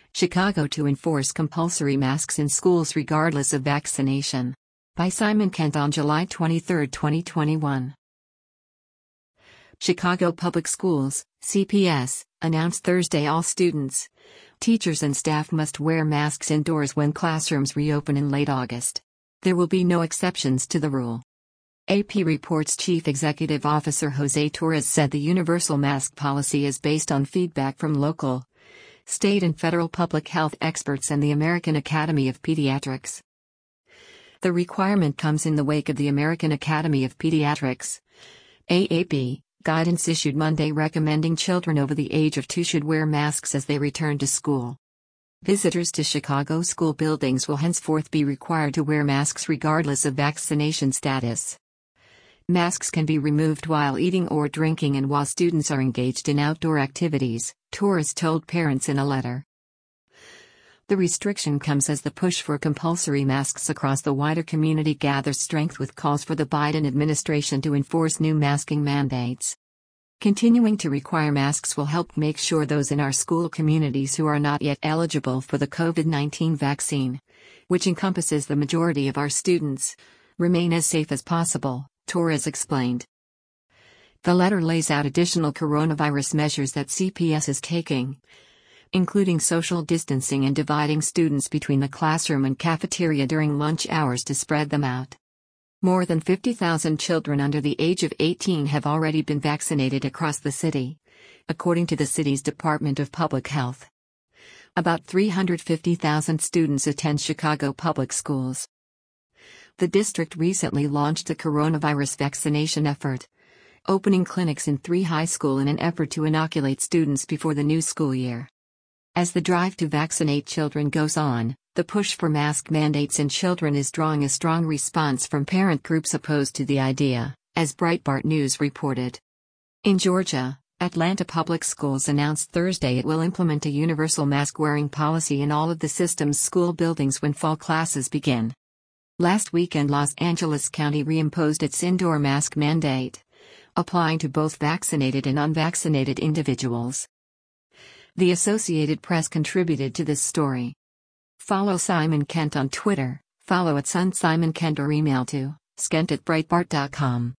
Chicago to enforce compulsory masks in schools regardless of vaccination. By Simon Kent on July 23, 2021. Chicago Public Schools, CPS, announced Thursday all students, teachers and staff must wear masks indoors when classrooms reopen in late August. There will be no exceptions to the rule. AP reports Chief Executive Officer Jose Torres said the universal mask policy is based on feedback from local, state and federal public health experts and the American Academy of Pediatrics. The requirement comes in the wake of the American Academy of Pediatrics, AAP, guidance issued Monday recommending children over the age of 2 should wear masks as they return to school. Visitors to Chicago school buildings will henceforth be required to wear masks regardless of vaccination status. Masks can be removed while eating or drinking and while students are engaged in outdoor activities, Torres told parents in a letter. The restriction comes as the push for compulsory masks across the wider community gathers strength with calls for the Biden administration to enforce new masking mandates. Continuing to require masks will help make sure those in our school communities who are not yet eligible for the COVID-19 vaccine, which encompasses the majority of our students, remain as safe as possible, Torres explained. The letter lays out additional coronavirus measures that CPS is taking, including social distancing and dividing students between the classroom and cafeteria during lunch hours to spread them out. More than 50,000 children under the age of 18 have already been vaccinated across the city, according to the city's Department of Public Health. About 350,000 students attend Chicago public schools. The district recently launched a coronavirus vaccination effort, opening clinics in 3 high schools in an effort to inoculate students before the new school year. As the drive to vaccinate children goes on, the push for mask mandates in children is drawing a strong response from parent groups opposed to the idea, as Breitbart News reported. In Georgia, Atlanta Public Schools announced Thursday it will implement a universal mask-wearing policy in all of the system's school buildings when fall classes begin. Last weekend, Los Angeles County reimposed its indoor mask mandate, applying to both vaccinated and unvaccinated individuals. The Associated Press contributed to this story. Follow Simon Kent on Twitter, follow @SunSimonKent or email to skent@breitbart.com.